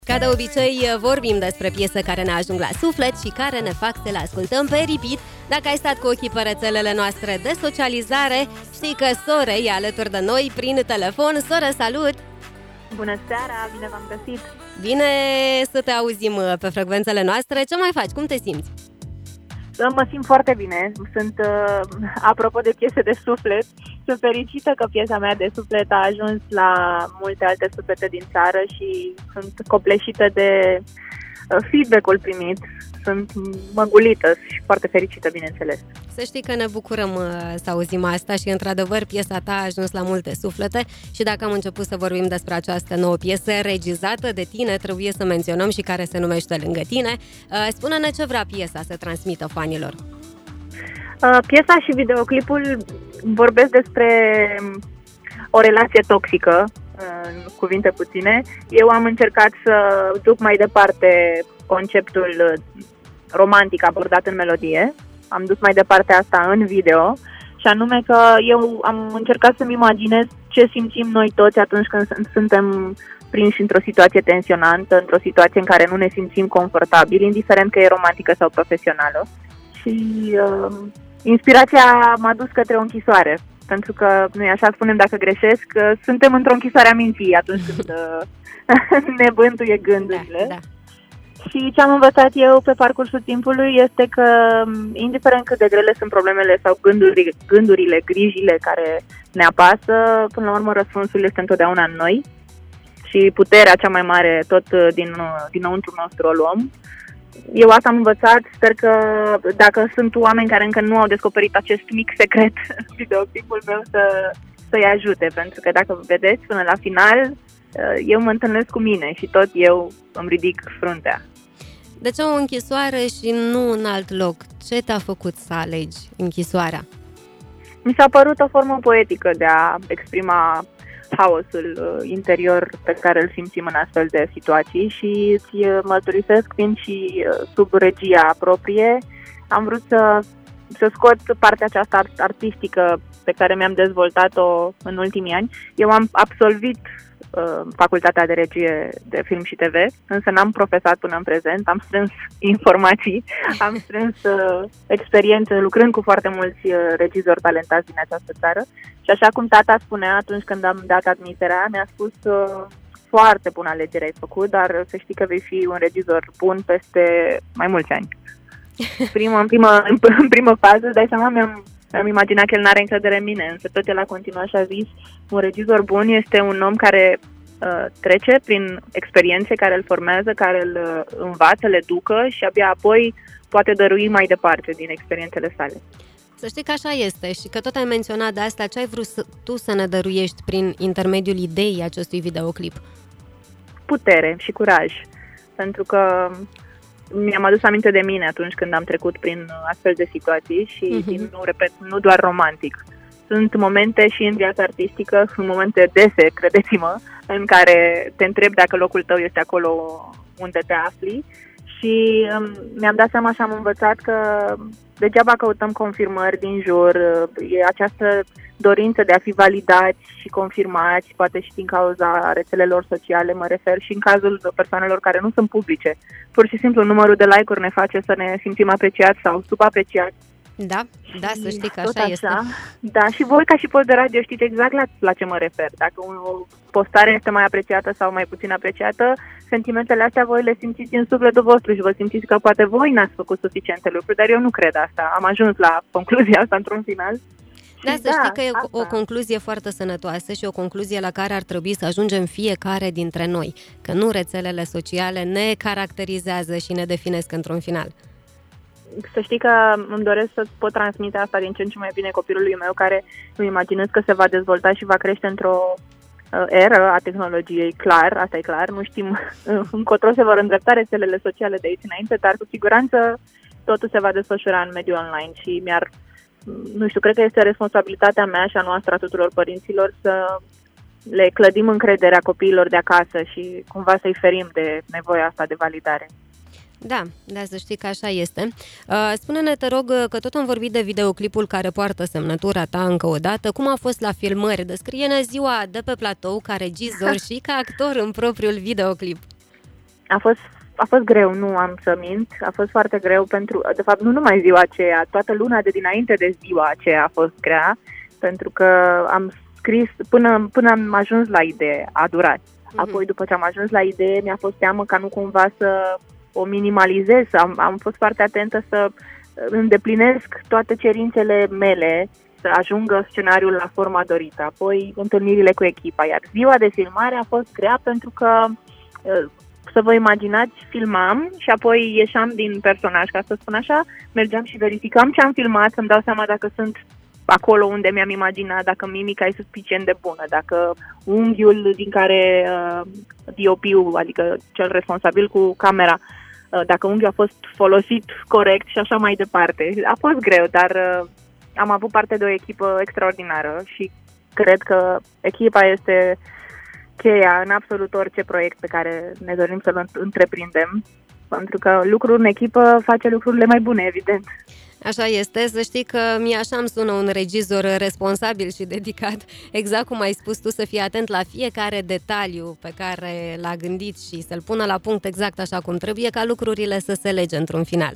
Ca de obicei, vorbim despre piese care ne ajung la suflet și care ne fac să le ascultăm pe repeat. Dacă ai stat cu ochii pe rețelele noastre de socializare, știi că Sore e alături de noi prin telefon. Sore, salut! Bună seara, bine v-am găsit! Bine să te auzim pe frecvențele noastre. Ce mai faci? Cum te simți? Mă simt foarte bine. Sunt, apropo de piese de suflet, sunt fericită că piesa mea de suflet a ajuns la multe alte suflete din țară și sunt copleșită de feedback-ul primit. Sunt măgulită și foarte fericită, bineînțeles. Să știi că ne bucurăm să auzim asta și, într-adevăr, piesa ta a ajuns la multe suflete și dacă am început să vorbim despre această nouă piesă regizată de tine, trebuie să menționăm și care se numește Lângă tine. Spune-ne ce vrea piesa să transmită fanilor. Piesa și videoclipul vorbesc despre o relație toxică, în cuvinte puține. Eu am încercat să duc mai departe conceptul romantic abordat în melodie. Am dus mai departe asta în video și anume că eu am încercat să-mi imaginez ce simțim noi toți atunci când suntem prinși într-o situație tensionantă, într-o situație în care nu ne simțim confortabili, indiferent că e romantică sau profesională. Și inspirația m-a dus către o închisoare, pentru că, noi așa spunem dacă greșesc, suntem într-o închisoare a minții atunci când ne bântuie gândurile. Da. Și ce am învățat eu pe parcursul timpului este că, indiferent cât de grele sunt problemele sau gândurile, grijile care ne apasă, până la urmă răspunsul este întotdeauna în noi și puterea cea mai mare tot dinăuntru nostru o luăm. Eu asta am învățat, sper că dacă sunt oameni care încă nu au descoperit acest mic secret, videoclipul meu să-i ajute, pentru că dacă vedeți până la final, eu mă întâlnesc cu mine și tot eu îmi ridic fruntea. De ce o închisoare și nu în alt loc? Ce te-a făcut să alegi închisoarea? Mi s-a părut o formă poetică de a exprima haosul interior pe care îl simțim în astfel de situații și îți mărturisesc, fiind și sub regia proprie, am vrut să scot partea aceasta artistică pe care mi-am dezvoltat-o în ultimii ani. Eu am absolvit facultatea de regie de film și TV, însă n-am profesat până în prezent, am strâns informații, am strâns experiențe lucrând cu foarte mulți regizori talentați din această țară și așa cum tata spunea atunci când am dat admiterea, mi-a spus foarte bună alegere ai făcut, dar să știi că vei fi un regizor bun peste mai mulți ani. În primă fază, dai seama, mi-am imaginat că el n-are încredere în mine, însă tot el a continuat și a zis, un regizor bun este un om care trece prin experiențe care îl formează, care îl învață, le ducă și abia apoi poate dărui mai departe din experiențele sale. Să știi că așa este și că tot ai menționat de asta, ce ai vrut tu să ne dăruiești prin intermediul ideii acestui videoclip? Putere și curaj, pentru că mi-am adus aminte de mine atunci când am trecut prin astfel de situații și, nu doar romantic. Sunt momente și în viața artistică, sunt momente dese, credeți-mă, în care te întrebi dacă locul tău este acolo unde te afli și mi-am dat seama și am învățat că degeaba căutăm confirmări din jur, e această dorință de a fi validați și confirmați, poate și din cauza rețelelor sociale, mă refer și în cazul persoanelor care nu sunt publice. Pur și simplu numărul de like-uri ne face să ne simțim apreciați sau subapreciați. Da, să știi că așa este. Da, și voi ca și post de radio știți exact la ce mă refer. Dacă o postare este mai apreciată sau mai puțin apreciată, sentimentele astea voi le simțiți în sufletul vostru și vă simțiți că poate voi n-ați făcut suficiente lucruri, dar eu nu cred asta. Am ajuns la concluzia asta într-un final. Da, să știi că e o concluzie foarte sănătoasă și o concluzie la care ar trebui să ajungem fiecare dintre noi, că nu rețelele sociale ne caracterizează și ne definesc într-un final. Să știi că îmi doresc să pot transmite asta din ce în ce mai bine copilului meu, care îmi imaginez că se va dezvolta și va crește într-o eră a tehnologiei, clar, asta e clar, nu știm încotro se vor îndrepta rețelele sociale de aici înainte, dar cu siguranță totul se va desfășura în mediul online și cred că este responsabilitatea mea și a noastră, a tuturor părinților, să le clădim încrederea copiilor de acasă și cumva să-i ferim de nevoia asta de validare. Da, să știi că așa este. Spune-ne, te rog, că tot am vorbit de videoclipul care poartă semnătura ta încă o dată. Cum a fost la filmări? Descrie-ne ziua de pe platou ca regizor și ca actor în propriul videoclip. A fost greu, nu am să mint, a fost foarte greu de fapt, nu numai ziua aceea, toată luna de dinainte de ziua aceea a fost grea, pentru că am scris, până am ajuns la idee, a durat. Apoi, după ce am ajuns la idee, mi-a fost teamă ca nu cumva să o minimalizez, am fost foarte atentă să îndeplinesc toate cerințele mele, să ajungă scenariul la forma dorită, apoi întâlnirile cu echipa, iar ziua de filmare a fost grea pentru că, să vă imaginați, filmam și apoi ieșeam din personaj, ca să spun așa, mergeam și verificam ce am filmat, să-mi dau seama dacă sunt acolo unde mi-am imaginat, dacă mimica e suficient de bună, dacă unghiul din care DOP-ul, adică cel responsabil cu camera, dacă unghiul a fost folosit corect și așa mai departe. A fost greu, dar am avut parte de o echipă extraordinară și cred că echipa este cheia în absolut orice proiect pe care ne dorim să-l întreprindem, pentru că lucrul în echipă face lucrurile mai bune, evident. Așa este, să știi că mie așa îmi sună un regizor responsabil și dedicat, exact cum ai spus tu, să fie atent la fiecare detaliu pe care l-a gândit și să-l pună la punct exact așa cum trebuie, ca lucrurile să se lege într-un final.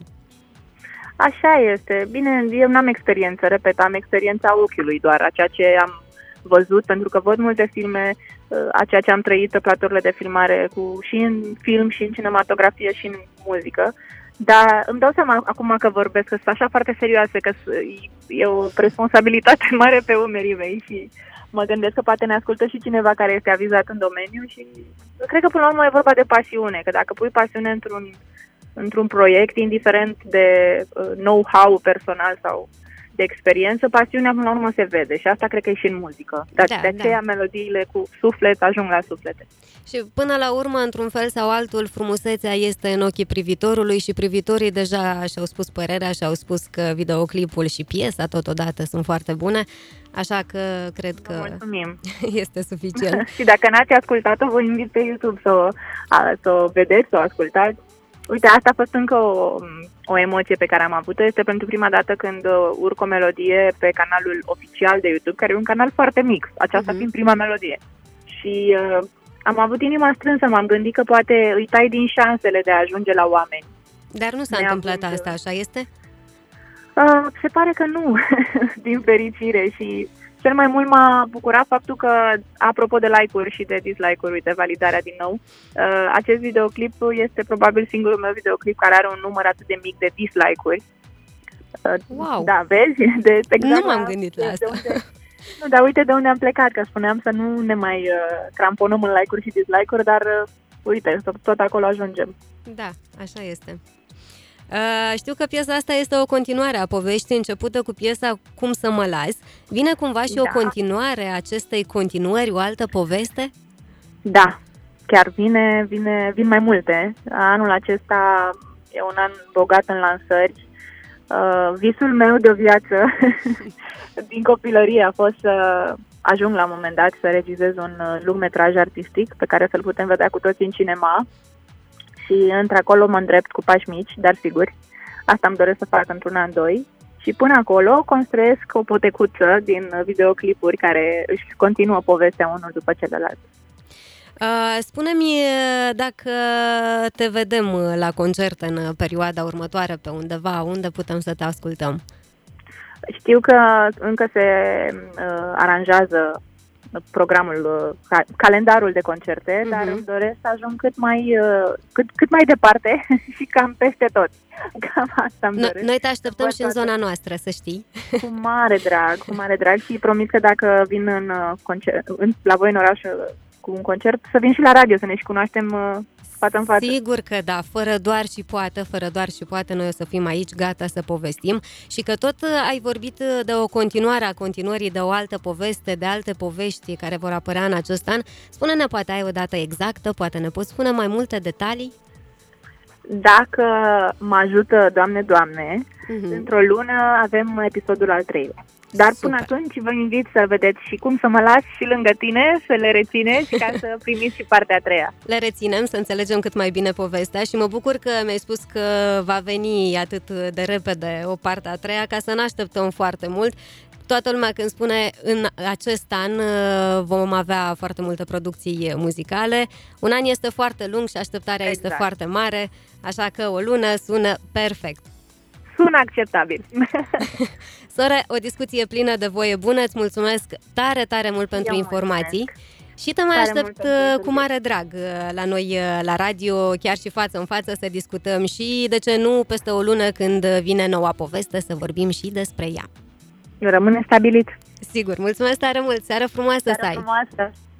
Așa este. Bine, eu n-am experiență, repet, am experiența ochiului doar, a ceea ce am văzut, pentru că văd multe filme, a ceea ce am trăit pe platurile de filmare, și în film, și în cinematografie, și în muzică. Dar îmi dau seama acum că vorbesc că sunt așa foarte serioase, că e o responsabilitate mare pe umerii mei și mă gândesc că poate ne ascultă și cineva care este avizat în domeniu și cred că până la urmă e vorba de pasiune, că dacă pui pasiune într-un proiect, indiferent de know-how personal sau de experiență, pasiunea până la urmă se vede și asta cred că e și în muzică. Dar de aceea melodiile cu suflet ajung la suflete. Și până la urmă, într-un fel sau altul, frumusețea este în ochii privitorului și privitorii deja și-au spus părerea, și-au spus că videoclipul și piesa totodată sunt foarte bune, așa că cred că este suficient. Și dacă n-ați ascultat-o, vă invit pe YouTube să o vedeți, să o ascultați. Uite, asta a fost încă o emoție pe care am avut-o. Este pentru prima dată când urc o melodie pe canalul oficial de YouTube, care e un canal foarte mic, aceasta fiind prima melodie. Și am avut inima strânsă, m-am gândit că poate îi tai din șansele de a ajunge la oameni. Dar nu s-a întâmplat asta, așa este? Se pare că nu, din fericire, și cel mai mult m-a bucurat faptul că, apropo de like-uri și de dislike-uri, uite, validarea din nou, acest videoclip este probabil singurul meu videoclip care are un număr atât de mic de dislike-uri. Wow! Da, vezi? Nu m-am gândit la asta. Nu, dar uite de unde am plecat, că spuneam să nu ne mai cramponăm în like-uri și dislike-uri, dar uite, tot acolo ajungem. Da, așa este. Știu că piesa asta este o continuare a poveștii începută cu piesa Cum să mă las. Vine cumva și o continuare a acestei continuări, o altă poveste? Da, chiar vin mai multe. Anul acesta e un an bogat în lansări. Visul meu de o viață din copilărie a fost să ajung la un moment dat să regizez un lungmetraj artistic pe care să-l putem vedea cu toții în cinema. Și într-acolo mă îndrept cu pași mici, dar siguri. Asta îmi doresc să fac într-un an, 2. Și până acolo construiesc o potecuță din videoclipuri care își continuă povestea unul după celălalt. Spune-mi dacă te vedem la concerte în perioada următoare pe undeva, unde putem să te ascultăm? Știu că încă se aranjează programul, calendarul de concerte, dar îmi doresc să ajung cât mai departe și cam peste tot. Cam asta îmi doresc. Noi te așteptăm și în zona noastră, să știi. Cu mare drag și promit că dacă vin la voi în oraș cu un concert, să vin și la radio, să ne și cunoaștem față în față. Sigur că da, fără doar și poate, noi o să fim aici gata să povestim. Și că tot ai vorbit de o continuare a continuării, de o altă poveste, de alte povești care vor apărea în acest an. Spune-ne, poate ai o dată exactă, poate ne poți spune mai multe detalii? Dacă mă ajută, Doamne, într-o lună avem episodul al 3-lea. Dar până atunci vă invit să vedeți și Cum să mă las și lângă tine, să le rețineți ca să primiți și partea a treia. Le reținem, să înțelegem cât mai bine povestea și mă bucur că mi-ai spus că va veni atât de repede o parte a treia, ca să nu așteptăm foarte mult. Toată lumea când spune în acest an vom avea foarte multe producții muzicale. Un an este foarte lung și așteptarea este foarte mare, așa că o lună sună perfect. Sună acceptabil. Sore, o discuție plină de voie bună, îți mulțumesc tare, tare mult pentru informații. Și te mai aștept cu mare drag la noi la radio, chiar și față în față, să discutăm și, de ce nu, peste o lună când vine noua poveste, să vorbim și despre ea. Rămâne stabilit. Sigur, mulțumesc tare mult, seară frumoasă să ai! Frumoasă.